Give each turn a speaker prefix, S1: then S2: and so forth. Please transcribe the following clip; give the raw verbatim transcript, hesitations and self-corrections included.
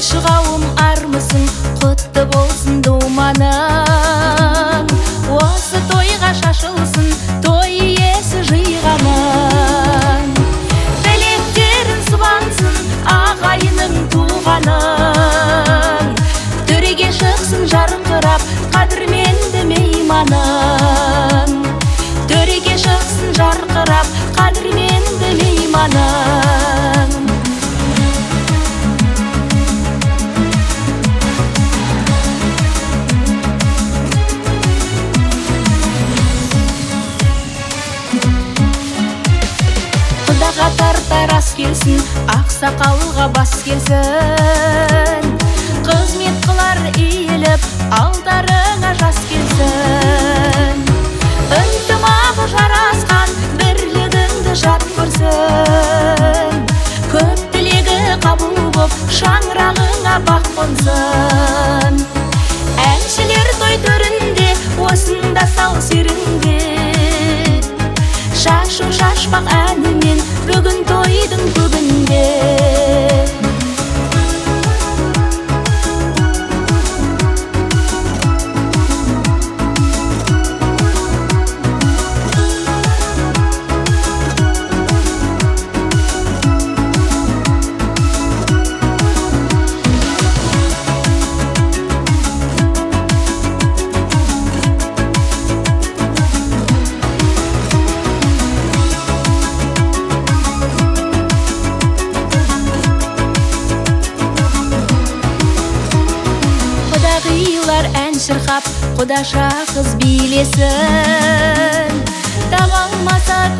S1: Тойшы қауым армысың, құтты болсын думаның. Осы тойға шашылсын, той иесі жиғаның. Тілектерін сұбансын, ағайының туғаның. Төреге шықсын жарқырап, қадірменді мейманың. Төреге шықсын жарқырап, қадірменді мейманың. Құдаға тартар ас келсін, ақсақалға бас келсін. Қызмет қылар иіліп, алдарыңа жас келсін. Ынтымағы жарасқан, бірлігіңді жат көрсін. Көп тілегі қабыл боп, шаңырағыңа бақ қонсын. Әншілер той төрінде, осында сал серінде. Шашу шашпақ әнімен, бүгін тойдың бүгінде. Құдағилар ән шырқап, құдаша қыз билесін. Таба алмаса